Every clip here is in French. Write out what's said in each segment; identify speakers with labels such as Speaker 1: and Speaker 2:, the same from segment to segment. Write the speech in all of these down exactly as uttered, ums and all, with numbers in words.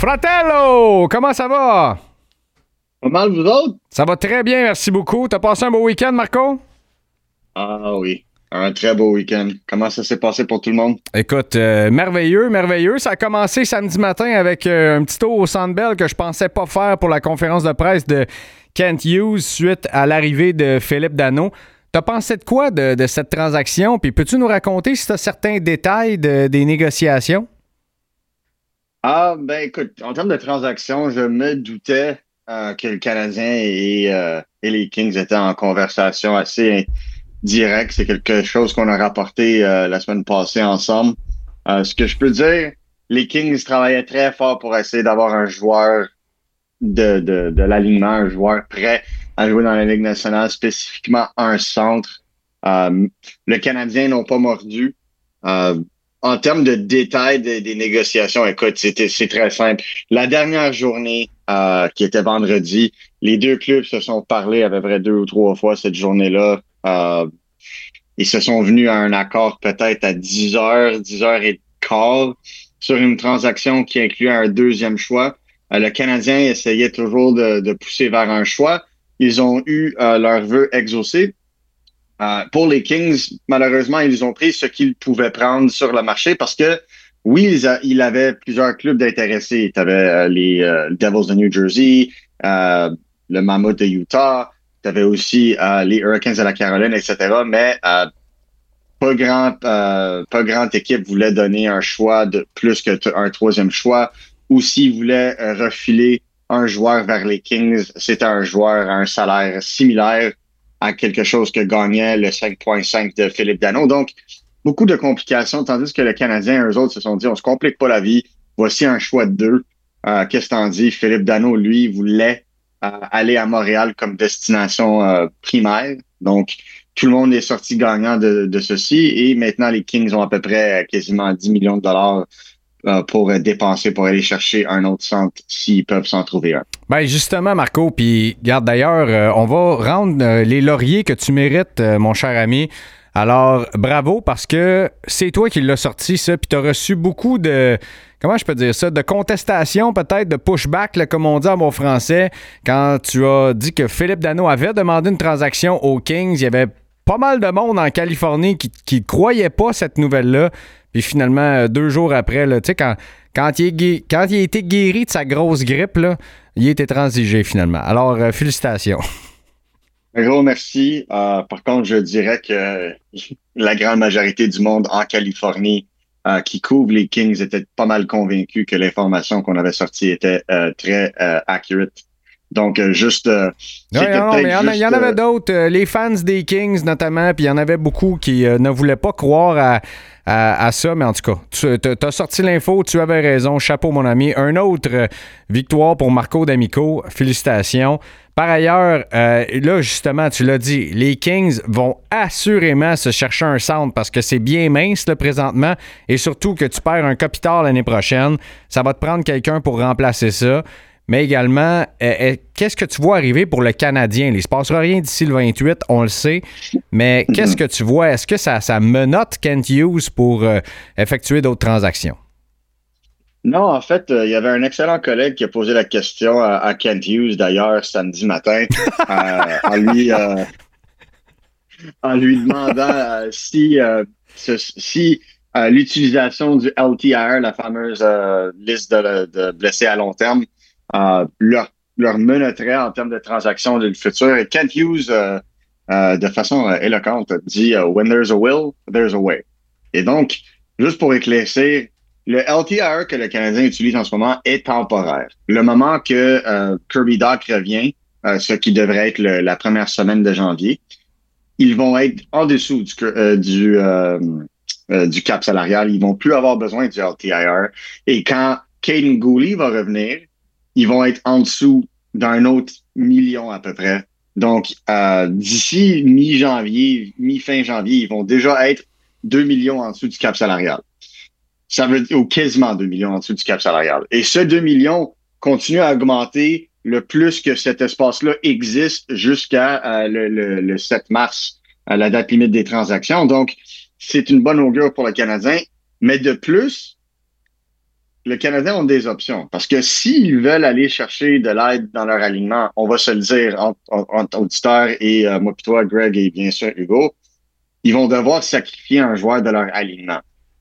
Speaker 1: Fratello! Comment ça va?
Speaker 2: Pas mal, vous autres?
Speaker 1: Ça va très bien, merci beaucoup. T'as passé un beau week-end, Marco?
Speaker 2: Ah oui, un très beau week-end. Comment ça s'est passé pour tout le monde?
Speaker 1: Écoute, euh, merveilleux, merveilleux. Ça a commencé samedi matin avec euh, un petit tour au Centre Bell que je pensais pas faire pour la conférence de presse de Kent Hughes suite à l'arrivée de Philippe Danault. T'as pensé de quoi de, de cette transaction? Puis peux-tu nous raconter si t'as certains détails de- des négociations?
Speaker 2: Ah, ben écoute, en termes de transactions, je me doutais euh, que le Canadien et, euh, et les Kings étaient en conversation assez directe. C'est quelque chose qu'on a rapporté euh, la semaine passée ensemble. Euh, ce que je peux dire, les Kings travaillaient très fort pour essayer d'avoir un joueur de, de, de l'alignement, un joueur prêt à jouer dans la Ligue nationale, spécifiquement un centre. Euh, le Canadien n'ont pas mordu. Euh, en termes de détails des, des négociations, écoute, c'était c'est très simple. La dernière journée, euh, qui était vendredi, les deux clubs se sont parlé à peu près deux ou trois fois cette journée-là. Euh, ils se sont venus à un accord peut-être à dix heures, dix heures et quart sur une transaction qui incluait un deuxième choix. Euh, le Canadien essayait toujours de, de pousser vers un choix. Ils ont eu euh, leur vœu exaucé. Euh, pour les Kings, malheureusement, ils ont pris ce qu'ils pouvaient prendre sur le marché parce que, oui, ils a, il avait plusieurs clubs d'intéressés. Tu avais euh, les euh, Devils de New Jersey, euh, le Mammoth de Utah, tu avais aussi euh, les Hurricanes de la Caroline, et cetera. Mais euh, pas grand, euh, pas grande équipe voulait donner un choix de plus que t- un troisième choix. Ou s'ils voulaient euh, refiler un joueur vers les Kings, c'était un joueur à un salaire similaire à quelque chose que gagnait le cinq virgule cinq de Philippe Danault. Donc, beaucoup de complications, tandis que le Canadien, eux autres, se sont dit, on se complique pas la vie. Voici un choix de deux. Euh, qu'est-ce que t'en dis? Philippe Danault, lui, voulait euh, aller à Montréal comme destination euh, primaire. Donc, tout le monde est sorti gagnant de, de ceci et maintenant les Kings ont à peu près quasiment dix millions de dollars euh, pour dépenser pour aller chercher un autre centre s'ils peuvent s'en trouver un.
Speaker 1: Ben justement, Marco, puis garde d'ailleurs, euh, on va rendre euh, les lauriers que tu mérites, euh, mon cher ami. Alors, bravo, parce que c'est toi qui l'as sorti, ça, puis tu as reçu beaucoup de, comment je peux dire ça, de contestation, peut-être, de pushback, là, comme on dit en bon français, quand tu as dit que Philippe Danault avait demandé une transaction aux Kings. Il y avait pas mal de monde en Californie qui ne croyait pas cette nouvelle-là. Puis finalement, deux jours après, là, tu sais, quand, quand, il est gui- quand il a été guéri de sa grosse grippe, là, il a été transigé finalement. Alors, euh, félicitations.
Speaker 2: Un gros merci. Euh, par contre, je dirais que la grande majorité du monde en Californie euh, qui couvre les Kings était pas mal convaincu que l'information qu'on avait sortie était euh, très euh, accurate. Donc, euh, juste, euh,
Speaker 1: Non,
Speaker 2: c'était
Speaker 1: non, non, mais
Speaker 2: peut-être
Speaker 1: il y, en a- il y
Speaker 2: juste...
Speaker 1: en avait
Speaker 2: euh,
Speaker 1: d'autres. euh, les fans des Kings, notamment, puis il y en avait beaucoup qui euh, ne voulaient pas croire à, à- à ça. Mais en tout cas, tu as sorti l'info, tu avais raison. Chapeau, mon ami. Un autre euh, victoire pour Marco D'Amico. Félicitations. Par ailleurs, euh, là, justement, tu l'as dit, les Kings vont assurément se chercher un centre parce que c'est bien mince, là, présentement. Et surtout que tu perds un Kopitar l'année prochaine. Ça va te prendre quelqu'un pour remplacer ça. Mais également, euh, euh, qu'est-ce que tu vois arriver pour le Canadien? Il ne se passera rien d'ici le vingt-huit, on le sait. Mais qu'est-ce que tu vois? Est-ce que ça, ça menotte Kent Hughes pour euh, effectuer d'autres transactions?
Speaker 2: Non, en fait, euh, il y avait un excellent collègue qui a posé la question à, à Kent Hughes, d'ailleurs, samedi matin, euh, en lui, euh, en lui demandant euh, si, euh, ce- si euh, l'utilisation du L T I R, la fameuse euh, liste de, de blessés à long terme, euh, leur, leur menotterait en termes de transactions du futur. Et Kent Hughes, euh, euh, de façon euh, éloquente, dit euh, When there's a will, there's a way. Et donc, juste pour éclaircir, le L T I R que le Canadien utilise en ce moment est temporaire. Le moment que euh, Kirby Dach revient, euh, ce qui devrait être le- la première semaine de janvier, ils vont être en dessous du, euh, du, euh, euh, du cap salarial. Ils vont plus avoir besoin du L T I R. Et quand Caden Gooley va revenir, ils vont être en dessous d'un autre million à peu près. Donc, euh, d'ici mi-janvier, mi-fin janvier, ils vont déjà être deux millions en dessous du cap salarial. Ça veut dire, ou quasiment deux millions en dessous du cap salarial. Et ce deux millions continue à augmenter le plus que cet espace-là existe jusqu'à euh, le, le, le sept mars, à la date limite des transactions. Donc, c'est une bonne augure pour le Canadien. Mais de plus, le Canadien ont des options. Parce que s'ils veulent aller chercher de l'aide dans leur alignement, on va se le dire entre, entre auditeurs et euh, moi, puis toi, Greg et bien sûr Hugo, ils vont devoir sacrifier un joueur de leur alignement.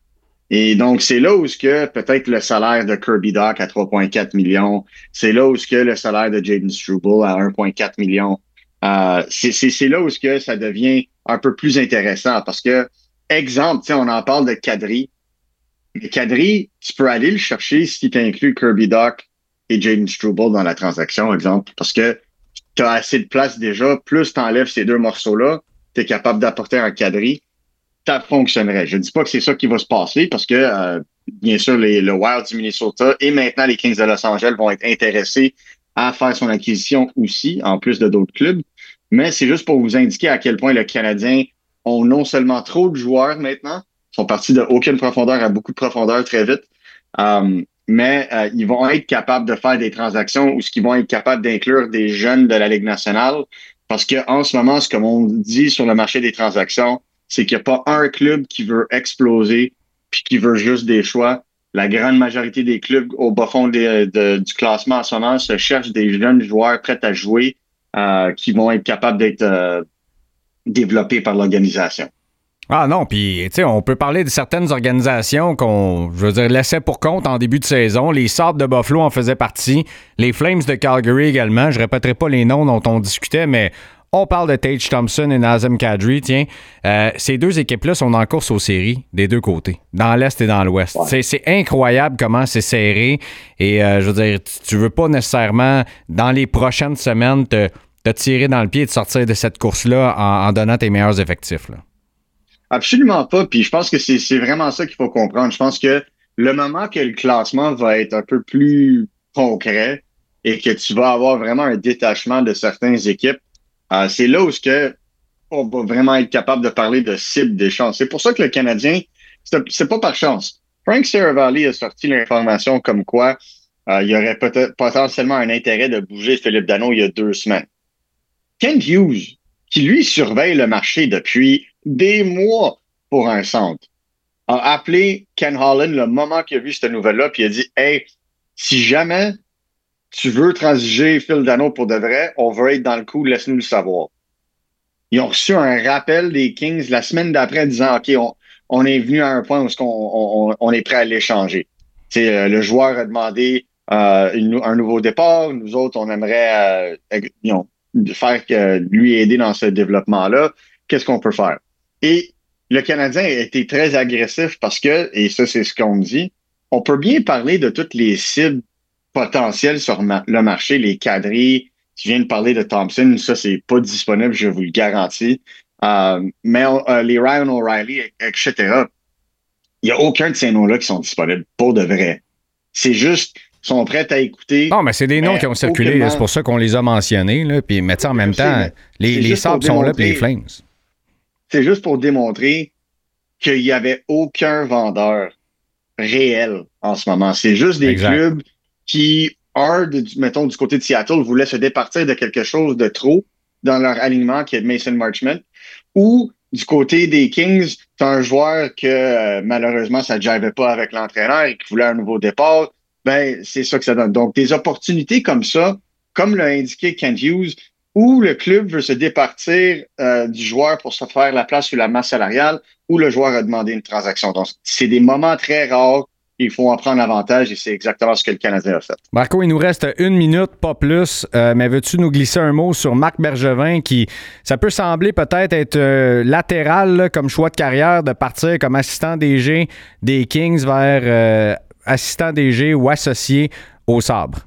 Speaker 2: Et donc, c'est là où ce que peut-être le salaire de Kirby Dach à trois virgule quatre millions, c'est là où ce que le salaire de Jaden Struble à un virgule quatre millions, euh, c'est, c'est, c'est là où ce que ça devient un peu plus intéressant parce que, exemple, tu sais, on en parle de Kadri. Mais Kadri, tu peux aller le chercher si tu inclus Kirby Dach et Jaden Struble dans la transaction, exemple, parce que tu as assez de place déjà, plus tu enlèves ces deux morceaux-là, tu es capable d'apporter un Kadri, ça fonctionnerait. Je ne dis pas que c'est ça qui va se passer parce que, euh, bien sûr, les, le Wild du Minnesota et maintenant les Kings de Los Angeles vont être intéressés à faire son acquisition aussi, en plus de d'autres clubs. Mais c'est juste pour vous indiquer à quel point le Canadien ont non seulement trop de joueurs maintenant, sont partis de aucune profondeur à beaucoup de profondeur très vite, euh, mais euh, ils vont être capables de faire des transactions ou ce qu'ils vont être capables d'inclure des jeunes de la Ligue nationale parce qu'en ce moment, ce qu'on dit sur le marché des transactions, c'est qu'il n'y a pas un club qui veut exploser puis qui veut juste des choix. La grande majorité des clubs au bas fond des, de, du classement en ce moment se cherchent des jeunes joueurs prêts à jouer euh, qui vont être capables d'être euh, développés par l'organisation.
Speaker 1: Ah non, puis tu sais, on peut parler de certaines organisations qu'on, je veux dire, laissaient pour compte en début de saison. Les Sabres de Buffalo en faisaient partie. Les Flames de Calgary également. Je répéterai pas les noms dont on discutait, mais on parle de Tage Thompson et Nazem Kadri, tiens. Euh, ces deux équipes-là sont en course aux séries des deux côtés, dans l'Est et dans l'Ouest. Ouais. C'est, c'est incroyable comment c'est serré. Et euh, je veux dire, tu veux pas nécessairement, dans les prochaines semaines, te, te tirer dans le pied et te sortir de cette course-là en, en donnant tes meilleurs effectifs, là.
Speaker 2: Absolument pas. Puis je pense que c'est, c'est vraiment ça qu'il faut comprendre. Je pense que le moment que le classement va être un peu plus concret et que tu vas avoir vraiment un détachement de certaines équipes, Euh, c'est là où ce que on va vraiment être capable de parler de cible des chances. C'est pour ça que le Canadien, c'est, c'est pas par chance. Frank Seravalli a sorti l'information comme quoi euh, il y aurait peut-être potentiellement un intérêt de bouger Philippe Danault il y a deux semaines. Kent Hughes, qui lui surveille le marché depuis des mois pour un centre, a appelé Ken Holland le moment qu'il a vu cette nouvelle-là, puis il a dit « Hey, si jamais tu veux transiger Phil Danault pour de vrai, on veut être dans le coup, laisse-nous le savoir. » Ils ont reçu un rappel des Kings la semaine d'après disant « OK, on, on est venu à un point où on, on, on est prêt à l'échanger. » Euh, le joueur a demandé euh, une, un nouveau départ. Nous autres, on aimerait euh, you know, faire que lui aider dans ce développement-là. Qu'est-ce qu'on peut faire? Et le Canadien a été très agressif parce que, et ça, c'est ce qu'on me dit, on peut bien parler de toutes les cibles potentielles sur ma- le marché, les Kadri. Tu viens de parler de Thompson, ça, c'est pas disponible, je vous le garantis. Euh, mais euh, les Ryan O'Reilly, et cetera, il n'y a aucun de ces noms-là qui sont disponibles pour de vrai. C'est juste, ils sont prêts à écouter.
Speaker 1: Non, mais c'est des noms qui ont circulé, aucunement... c'est pour ça qu'on les a mentionnés. Là. Puis, mais en même temps, sais, les, les Sabres sont là, puis les Flames.
Speaker 2: C'est juste pour démontrer qu'il n'y avait aucun vendeur réel en ce moment. C'est juste des exact. Clubs qui, un, de, mettons, du côté de Seattle, voulaient se départir de quelque chose de trop dans leur alignement qui est Mason Marchment, ou du côté des Kings, c'est un joueur que euh, malheureusement ça ne jivait pas avec l'entraîneur et qui voulait un nouveau départ. Ben, c'est ça que ça donne. Donc, des opportunités comme ça, comme l'a indiqué Kent Hughes, où le club veut se départir euh, du joueur pour se faire la place sur la masse salariale, où le joueur a demandé une transaction. Donc, c'est des moments très rares. Il faut en prendre avantage et c'est exactement ce que le Canadien a fait.
Speaker 1: Marco, il nous reste une minute, pas plus. Euh, mais veux-tu nous glisser un mot sur Marc Bergevin qui, ça peut sembler peut-être être euh, latéral là, comme choix de carrière de partir comme assistant D G des Kings vers euh, assistant D G ou associé au Sabres?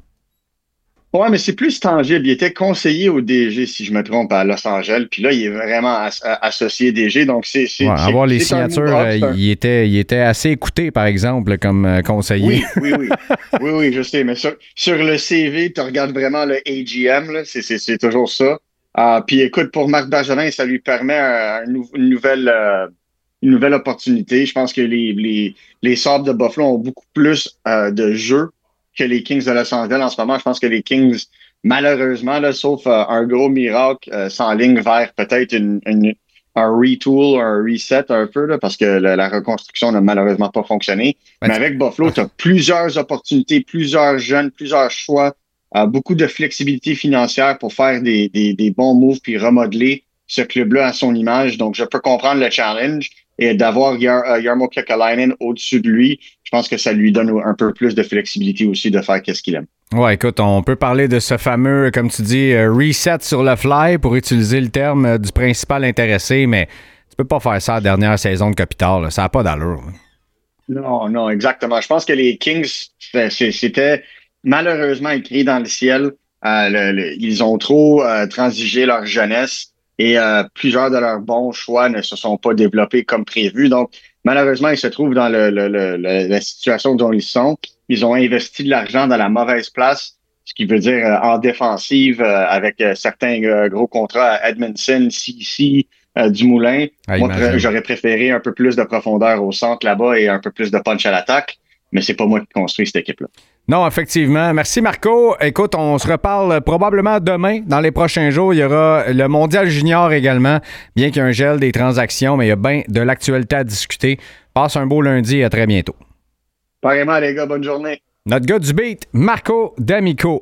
Speaker 2: Oui, mais c'est plus tangible. Il était conseiller au D G, si je me trompe, à Los Angeles. Puis là, il est vraiment as- associé D G. Donc, c'est. c'est,
Speaker 1: ouais,
Speaker 2: c'est
Speaker 1: avoir les
Speaker 2: c'est
Speaker 1: signatures, euh, un... il, était, il était assez écouté, par exemple, comme euh, conseiller.
Speaker 2: Oui, oui, oui. oui, oui, je sais. Mais sur, sur le C V, tu regardes vraiment le A G M. Là, c'est, c'est, c'est toujours ça. Uh, puis écoute, pour Marc Bergevin, ça lui permet un, un, une, nouvelle, euh, une nouvelle opportunité. Je pense que les, les, les Sabres de Buffalo ont beaucoup plus euh, de jeux que les Kings de Los Angeles en ce moment. Je pense que les Kings, malheureusement, là, sauf euh, un gros miracle, euh, s'enlignent vers peut-être une, une, un retool, un reset un peu, là, parce que la, la reconstruction n'a malheureusement pas fonctionné.
Speaker 1: Ben,
Speaker 2: Mais avec Buffalo, tu as plusieurs opportunités, plusieurs jeunes, plusieurs choix, euh, beaucoup de flexibilité financière pour faire des, des, des bons moves puis remodeler ce club-là à son image. Donc, je peux comprendre le challenge et d'avoir Yar, uh, Jarmo Kekalainen au-dessus de lui, je pense que ça lui donne un peu plus de flexibilité aussi de faire qu'est-ce qu'il aime.
Speaker 1: Ouais, écoute, on peut parler de ce fameux, comme tu dis, euh, reset sur le fly pour utiliser le terme euh, du principal intéressé, mais tu peux pas faire ça la dernière saison de Kopitar, là. Ça n'a pas d'allure.
Speaker 2: Non, non, exactement. Je pense que les Kings, c'était malheureusement écrit dans le ciel. Euh, le, le, ils ont trop euh, transigé leur jeunesse et euh, plusieurs de leurs bons choix ne se sont pas développés comme prévu. Donc, malheureusement, ils se trouvent dans le, le, le, la situation dont ils sont. Ils ont investi de l'argent dans la mauvaise place, ce qui veut dire euh, en défensive euh, avec euh, certains euh, gros contrats à Edmondson, C C, euh, Dumoulin.
Speaker 1: Ah,
Speaker 2: moi, pr- j'aurais préféré un peu plus de profondeur au centre là-bas et un peu plus de punch à l'attaque, mais c'est pas moi qui construis cette équipe-là.
Speaker 1: Non, effectivement. Merci, Marco. Écoute, on se reparle probablement demain. Dans les prochains jours, il y aura le Mondial Junior également, bien qu'il y ait un gel des transactions, mais il y a bien de l'actualité à discuter. Passe un beau lundi et à très bientôt.
Speaker 2: Pareillement, les gars, bonne journée.
Speaker 1: Notre gars du beat, Marco D'Amico.